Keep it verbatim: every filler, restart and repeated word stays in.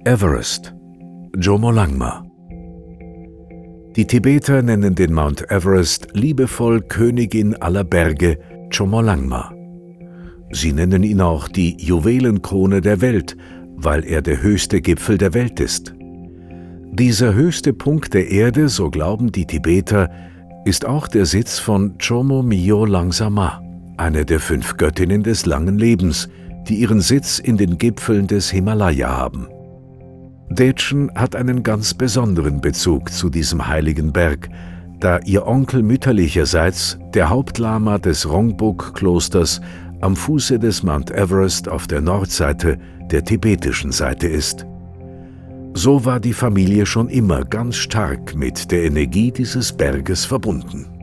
Everest, Jomolangma. Die Tibeter nennen den Mount Everest liebevoll Königin aller Berge, Jomolangma. Sie nennen ihn auch die Juwelenkrone der Welt, weil er der höchste Gipfel der Welt ist. Dieser höchste Punkt der Erde, so glauben die Tibeter, ist auch der Sitz von Chomo Myo Langsama, eine der fünf Göttinnen des langen Lebens, die ihren Sitz in den Gipfeln des Himalaya haben. Dechen hat einen ganz besonderen Bezug zu diesem heiligen Berg, da ihr Onkel mütterlicherseits der Hauptlama des Rongbuk-Klosters am Fuße des Mount Everest auf der Nordseite der tibetischen Seite ist. So war die Familie schon immer ganz stark mit der Energie dieses Berges verbunden.